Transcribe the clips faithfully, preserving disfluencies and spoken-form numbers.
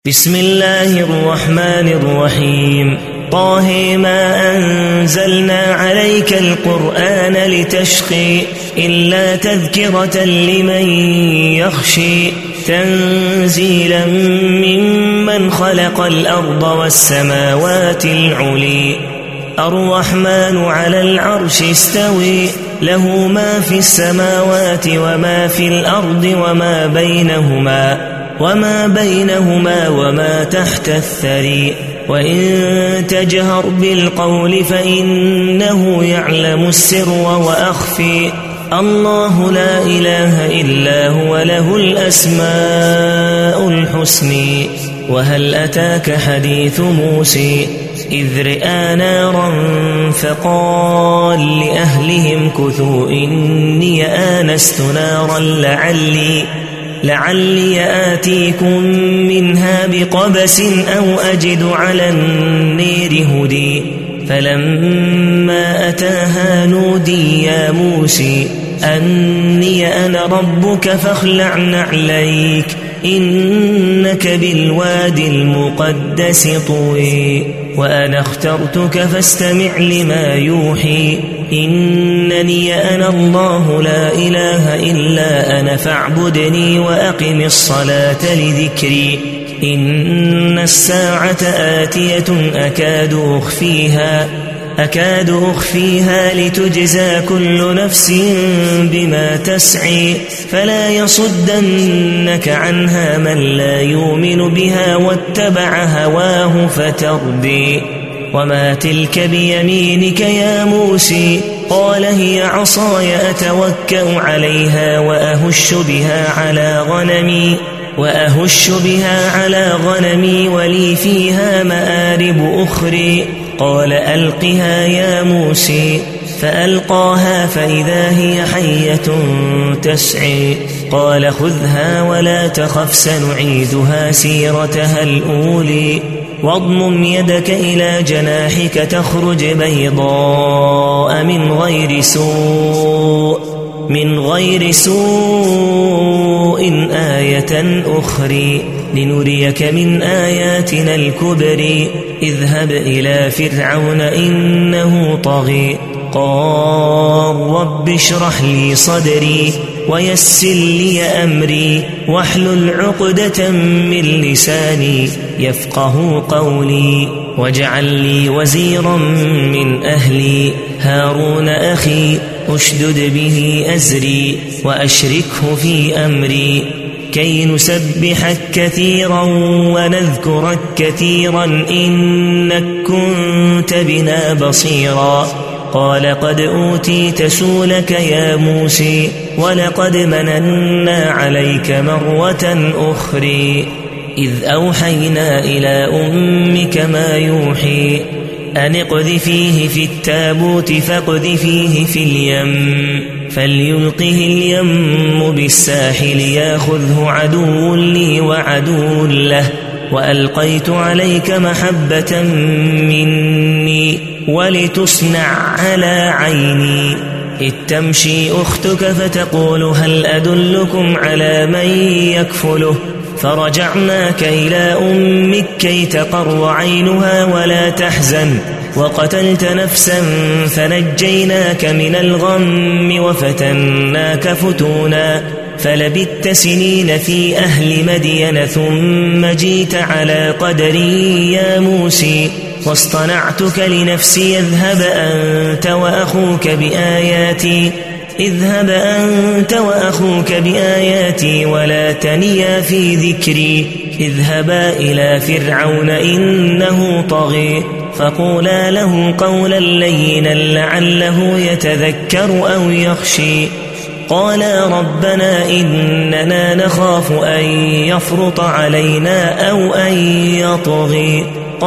بسم الله الرحمن الرحيم. طه ما أنزلنا عليك القرآن لتشقي إلا تذكرة لمن يخشي تنزيلا ممن خلق الأرض والسماوات العلي الرحمن على العرش استوي له ما في السماوات وما في الأرض وما بينهما وما بينهما وما تحت الثري وإن تجهر بالقول فإنه يعلم السر وأخفي الله لا إله إلا هو له الأسماء الحسنى. وهل أتاك حديث موسى إذ رأى نارا فقال لأهلهم كثوا إني آنست نارا لعلي لعلي آتيكم منها بقبس أو أجد على النير هدي فلما أتاها نودي يا موسى أني أنا ربك فاخلع نعليك إنك بالوادي المقدس طوي وأنا اخترتك فاستمع لما يوحي إنني أنا الله لا إله إلا أنا فاعبدني وأقم الصلاة لذكري إن الساعة آتية أكاد أخفيها أكاد أخفيها لتجزى كل نفس بما تسعي فلا يصدنك عنها من لا يؤمن بها واتبع هواه فتردي. وما تلك بيمينك يا موسى قال هي عصاي أتوكأ عليها وأهش بها على غنمي وأهش بها على غنمي ولي فيها مآرب أخرى قال ألقها يا موسى فألقاها فإذا هي حية تسعي قال خذها ولا تخف سنعيدها سيرتها الأولي واضمم يدك إلى جناحك تخرج بيضاء من غير سوء من غير سوء آية أخرى لنريك من آياتنا الكبرى اذهب إلى فرعون إنه طغى قال رب اشرح لي صدري ويسر لي أمري واحلل عقدة من لساني يفقه قولي واجعل لي وزيرا من أهلي هارون أخي أشدد به أزري وأشركه في أمري كي نسبحك كثيرا ونذكرك كثيرا إنك كنت بنا بصيرا قال قد أوتيت سؤلك يا موسى ولقد مننا عليك مرة أخرى إذ أوحينا إلى أمك ما يوحي أن اقذفيه في التابوت فاقذفيه في اليم فليلقه اليم بالساحل ياخذه عدو لي وعدو له وألقيت عليك محبة مني ولتصنع على عيني إذ تمشي أختك فتقول هل أدلكم على من يكفله فرجعناك إلى أمك كي تقر عينها ولا تحزن وقتلت نفسا فنجيناك من الغم وفتناك فتونا فلبثت سنين في أهل مدين ثم جيت على قدري يا موسى واصطنعتك لنفسي اذهب أنت وأخوك بآياتي اذهب أنت وأخوك بآياتي ولا تنيا في ذكري اذهبا إلى فرعون إنه طغى فقولا له قولا لينا لعله يتذكر أو يخشي قالا ربنا إننا نخاف أن يفرط علينا أو أن يطغي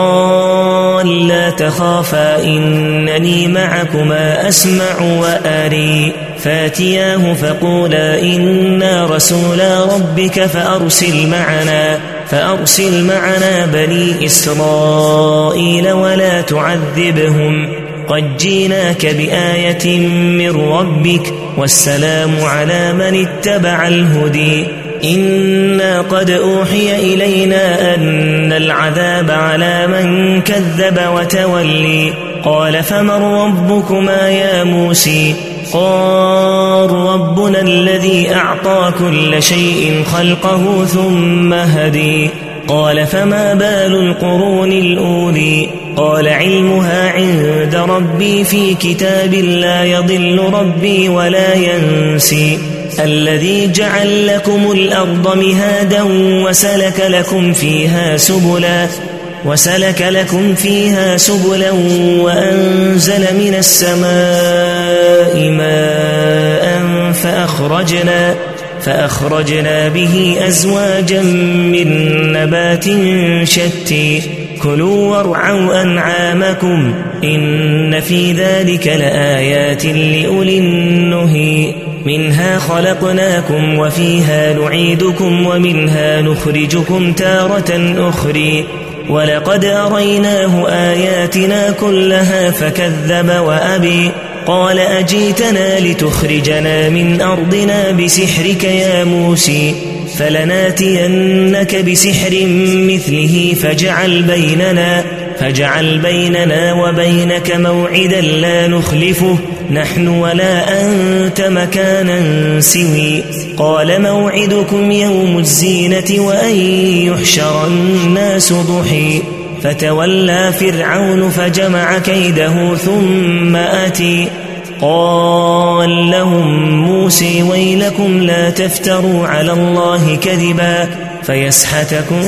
قال لا تخافا إنني معكما أسمع وأري فاتياه فقولا إنا رسولا ربك فأرسل معنا فأرسل معنا بني إسرائيل ولا تعذبهم قد جيناك بآية من ربك والسلام على من اتبع الهدي إنا قد أوحي إلينا أن العذاب على من كذب وتولي قال فمن ربكما يا موسى قال ربنا الذي أعطى كل شيء خلقه ثم هدي قال فما بال القرون الأولي قال علمها عند ربي في كتاب لا يضل ربي ولا ينسي الذي جعل لكم الأرض مهادا وسلك لكم فيها سبلا وسلك لكم فيها سبلا وأنزل من السماء ماء فأخرجنا فأخرجنا به أزواجا من نبات شتى كلوا وارعوا أنعامكم إن في ذلك لآيات لأولي النهي منها خلقناكم وفيها نعيدكم ومنها نخرجكم تارة أخرى ولقد أريناه آياتنا كلها فكذب وأبي قال أجيتنا لتخرجنا من أرضنا بسحرك يا موسى فلناتينك بسحر مثله فاجعل بيننا فاجعل بيننا وبينك موعدا لا نخلفه نحن ولا أنت مكانا سوي قال موعدكم يوم الزينة وأن يحشر الناس ضحى فتولى فرعون فجمع كيده ثم أتي قال لهم موسى ويلكم لا تفتروا على الله كذبا فيسحتكم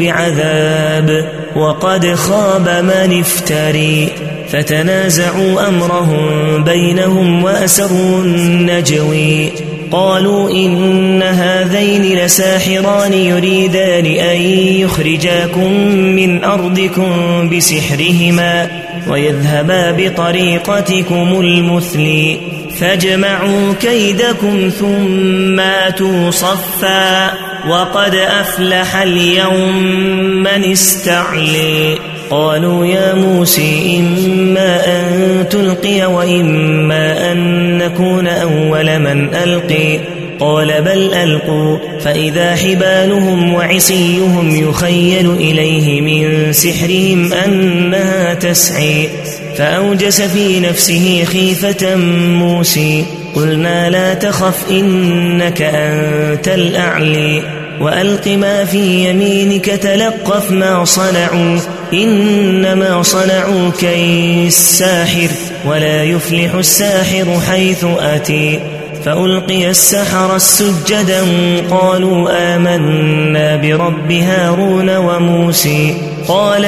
بعذاب وقد خاب من افتري فتنازعوا أمرهم بينهم وأسروا النجوي قالوا إن هذين لساحران يريدان أن يخرجاكم من أرضكم بسحرهما ويذهبا بطريقتكم المثلي فاجمعوا كيدكم ثم آتوا صفا وقد أفلح اليوم من استعلي قالوا يا موسى إما أن تلقي وإما أن نكون أول من ألقي قال بل ألقوا فإذا حبالهم وعصيهم يخيل إليه من سحرهم أنها تسعي فأوجس في نفسه خيفة موسى قلنا لا تخف إنك أنت الأعلي وألق ما في يمينك تلقف ما صنعوا إنما صنعوا كيد الساحر ولا يفلح الساحر حيث أتي فألقي السحرة السجدا قالوا آمنا برب هارون وموسى قال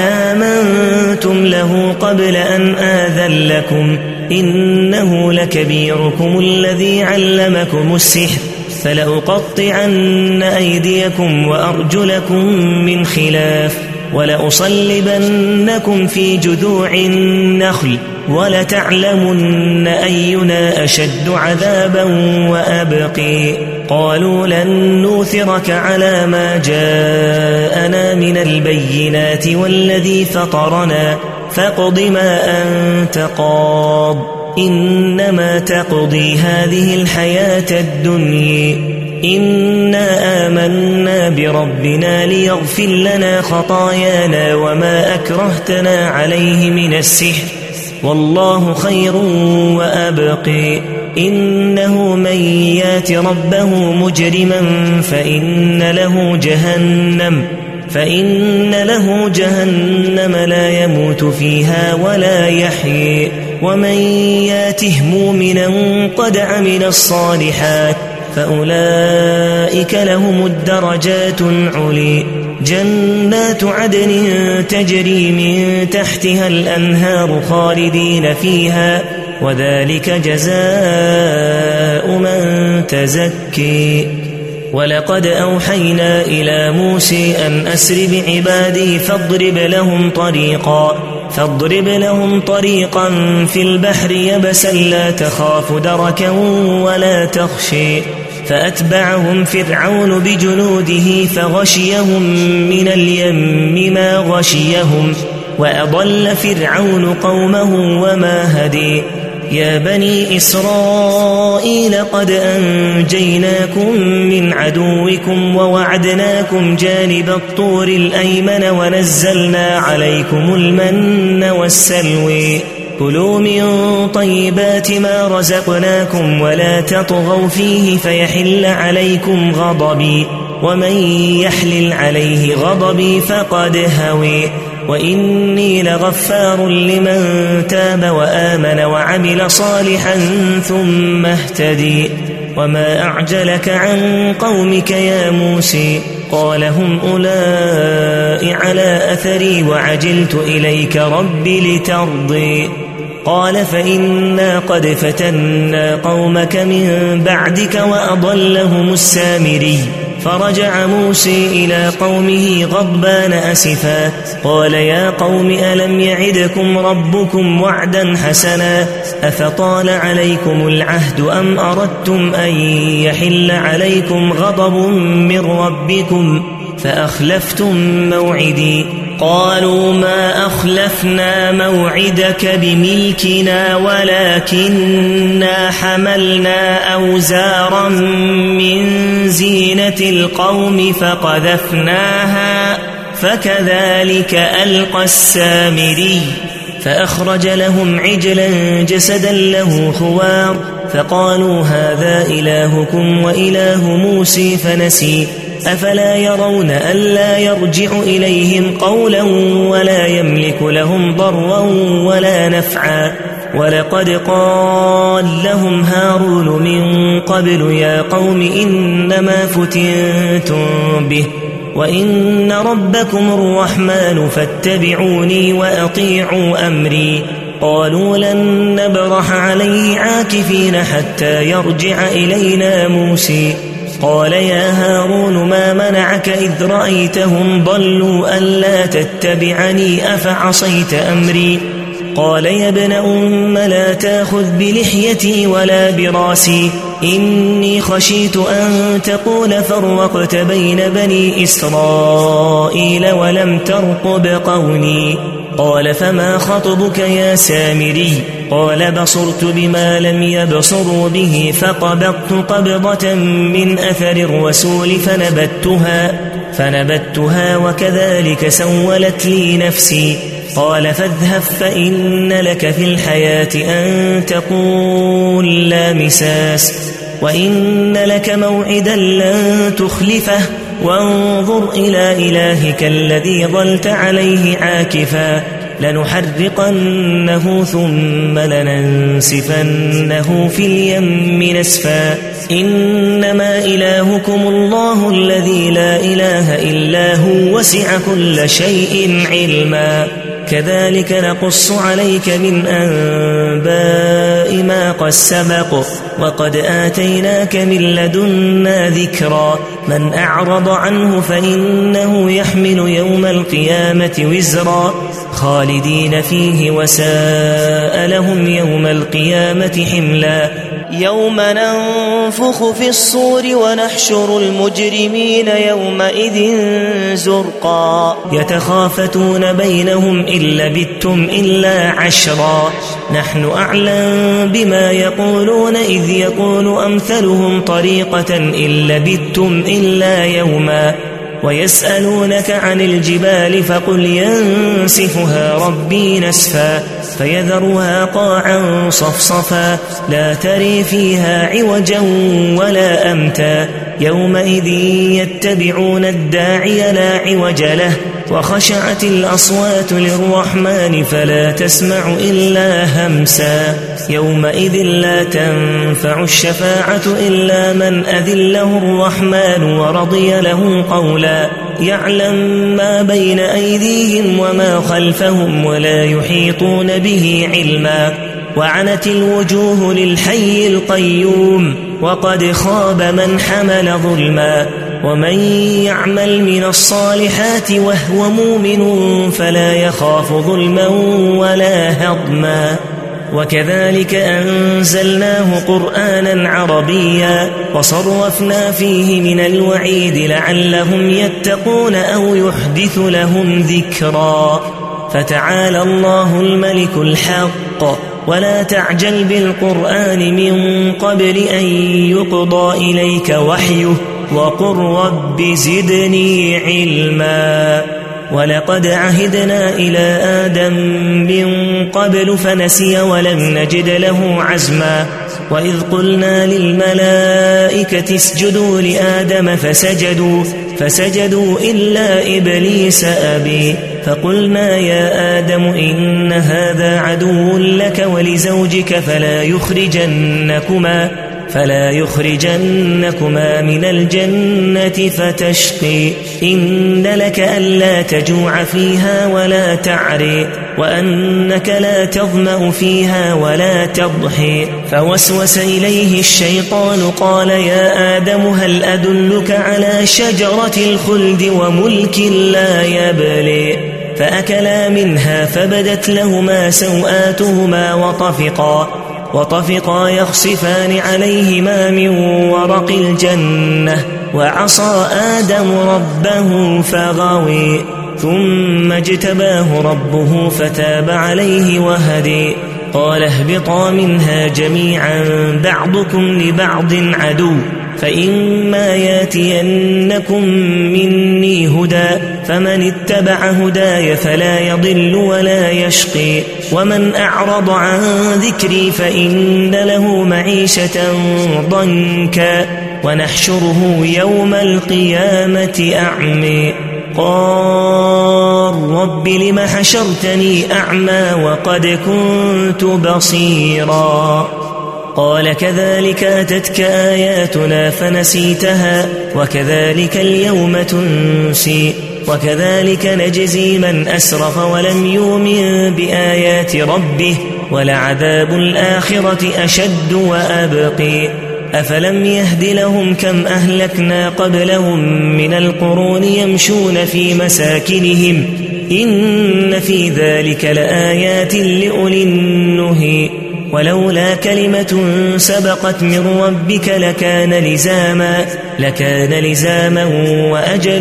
آمنتم له قبل أن آذن لكم إنه لكبيركم الذي علمكم السحر فلأقطعن أيديكم وأرجلكم من خلاف ولأصلبنكم في جذوع النخل ولتعلمن أينا أشد عذابا وأبقي قالوا لن نوثرك على ما جاءنا من البينات والذي فطرنا فاقض ما أنت قاض إنما تقضي هذه الحياة الدنيا إنا آمنا بربنا ليغفر لنا خطايانا وما أكرهتنا عليه من السحر والله خير وأبقي إنه من يات ربه مجرما فإن له جهنم فإن له جهنم لا يموت فيها ولا يحيي ومن ياته مؤمنا قد عمل الصالحات فأولئك لهم الدرجات العلي جنات عدن تجري من تحتها الأنهار خالدين فيها وذلك جزاء من تزكي ولقد أوحينا إلى موسى أن أسر بعبادي فاضرب لهم طريقا فاضرب لهم طريقا في البحر يبسا لا تخاف دركا ولا تخشي فأتبعهم فرعون بجنوده فغشيهم من اليم ما غشيهم وأضل فرعون قومه وما هدي يا بني إسرائيل قد أنجيناكم من عدوكم ووعدناكم جانب الطور الأيمن ونزلنا عليكم المن والسلوى كلوا من طيبات ما رزقناكم ولا تطغوا فيه فيحل عليكم غضبي ومن يحلل عليه غضبي فقد هوي وإني لغفار لمن تاب وآمن وعمل صالحا ثم اهتدي وما أعجلك عن قومك يا موسى قال هم أولئك على أثري وعجلت إليك رب لترضي قال فإنا قد فتنا قومك من بعدك وأضلهم السامري فرجع موسى إلى قومه غضبان أسفا قال يا قوم ألم يعدكم ربكم وعدا حسنا أفطال عليكم العهد أم أردتم أن يحل عليكم غضب من ربكم فأخلفتم موعدي قالوا ما أخلفنا موعدك بملكنا ولكننا حملنا أوزارا من زينة القوم فقذفناها فكذلك ألقى السامري فأخرج لهم عجلا جسدا له خوار فقالوا هذا إلهكم وإله موسى فنسي أفلا يرون ألا يرجع إليهم قولا ولا يملك لهم ضرا ولا نفعا ولقد قال لهم هارون من قبل يا قوم إنما فتنتم به وإن ربكم الرحمن فاتبعوني وأطيعوا أمري قالوا لن نبرح عليه عاكفين حتى يرجع إلينا موسى قال يا هارون ما منعك إذ رأيتهم ضلوا ألا تتبعني أفعصيت أمري قال يا ابن أم لا تأخذ بلحيتي ولا براسي إني خشيت أن تقول فرقت بين بني إسرائيل ولم ترقب قولي قال فما خطبك يا سامري قال بصرت بما لم يبصروا به فقبضت قبضة من أثر الرسول فنبتها, فنبتها وكذلك سولت لي نفسي قال فاذهب فإن لك في الحياة أن تقول لا مساس وإن لك موعدا لن تخلفه وانظر إلى إلهك الذي ظلت عليه عاكفا لنحرقنه ثم لننسفنه في اليم نسفا إنما إلهكم الله الذي لا إله إلا هو وسع كل شيء علما كذلك نقص عليك من أنباء ما قد سبق وقد آتيناك من لدنا ذكرا من أعرض عنه فإنه يحمل يوم القيامة وزرا خالدين فيه وساء لهم يوم القيامة حملا يوم ننفخ في الصور ونحشر المجرمين يومئذ زرقا يتخافتون بينهم إن لبثتم إلا عشرا نحن أعلم بما يقولون إذ يقول أمثلهم طريقة إن لبثتم إلا يوما ويسألونك عن الجبال فقل ينسفها ربي نسفا فيذرها قاعا صفصفا لا تري فيها عوجا ولا أمتا يومئذ يتبعون الداعي لا عوج له وخشعت الأصوات للرحمن فلا تسمع إلا همسا يومئذ لا تنفع الشفاعة إلا من أذن له الرحمن ورضي له قولا يعلم ما بين أيديهم وما خلفهم ولا يحيطون به علما وعنت الوجوه للحي القيوم وقد خاب من حمل ظلما ومن يعمل من الصالحات وهو مؤمن فلا يخاف ظلما ولا هضما وكذلك أنزلناه قرآنا عربيا وصرفنا فيه من الوعيد لعلهم يتقون أو يحدث لهم ذكرا فتعالى الله الملك الحق ولا تعجل بالقرآن من قبل أن يقضى إليك وحيه وقل رب زدني علما ولقد عهدنا إلى آدم من قبل فنسي ولم نجد له عزما وإذ قلنا للملائكة اسجدوا لآدم فسجدوا فسجدوا إلا إبليس أبي فقلنا يا آدم إن هذا عدو لك ولزوجك فلا يخرجنكما فلا يخرجنكما من الجنة فتشقي إن لك ألا تجوع فيها ولا تعري وأنك لا تظمأ فيها ولا تضحي فوسوس إليه الشيطان قال يا آدم هل أدلك على شجرة الخلد وملك لا يبلي فأكلا منها فبدت لهما سوآتهما وطفقا وطفقا يخصفان عليهما من ورق الجنة وعصى آدم ربه فغوي ثم اجتباه ربه فتاب عليه وهدي قال اهبطا منها جميعا بعضكم لبعض عدو فإما ياتينكم مني هدى فمن اتبع هداي فلا يضل ولا يشقي ومن أعرض عن ذكري فإن له معيشة ضنكا ونحشره يوم القيامة أعمي قال رب لم حشرتني أعمى وقد كنت بصيرا قال كذلك أتتك آياتنا فنسيتها وكذلك اليوم تنسي وكذلك نجزي من أسرف ولم يؤمن بآيات ربه ولعذاب الآخرة أشد وأبقي أفلم يهد لهم كم أهلكنا قبلهم من القرون يمشون في مساكنهم إن في ذلك لآيات لأولي النهي ولولا كلمة سبقت من ربك لكان لزاما لكان لزاما وأجل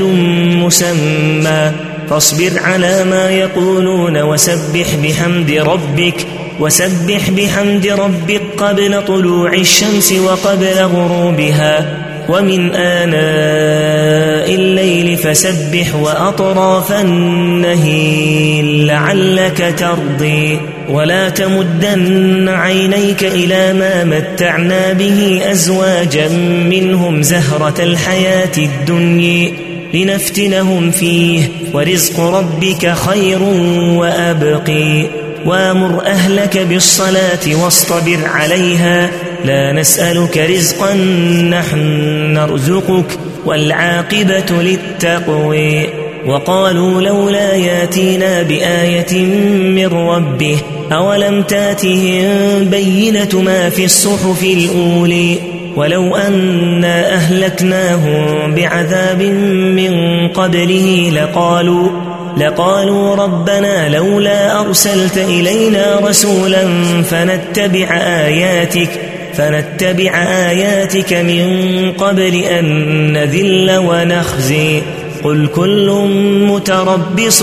مسمى فاصبر على ما يقولون وسبح بحمد ربك وسبح بحمد ربك قبل طلوع الشمس وقبل غروبها ومن آناء الليل فسبح وأطراف النهيل لعلك ترضي ولا تمدن عينيك إلى ما متعنا به أزواجا منهم زهرة الحياة الدنيا لنفتنهم فيه ورزق ربك خير وأبقي وامر أهلك بالصلاة واصطبر عليها لا نسألك رزقا نحن نرزقك والعاقبة للتقوى وقالوا لولا ياتينا بآية من ربه أولم تاتهم بينة ما في الصحف الأولي ولو أنا أهلكناهم بعذاب من قبله لقالوا لقالوا ربنا لولا أرسلت إلينا رسولا فنتبع آياتك فنتبع آياتك من قبل أن نذل ونخزي قل كل متربص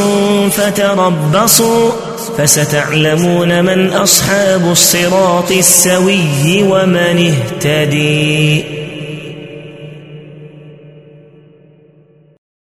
فتربصوا فستعلمون من أصحاب الصراط السوي ومن اهتدي.